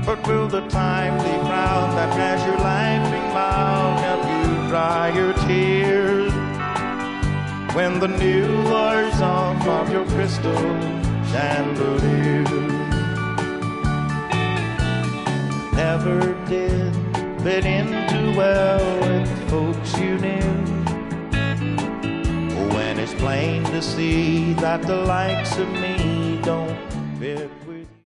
But will the timely frown that has your laughing mouth help you dry your tears when the needle wears off of your crystal chandelier? Never did fit in too well with the folks you knew. When it's plain to see that the likes of me don't fit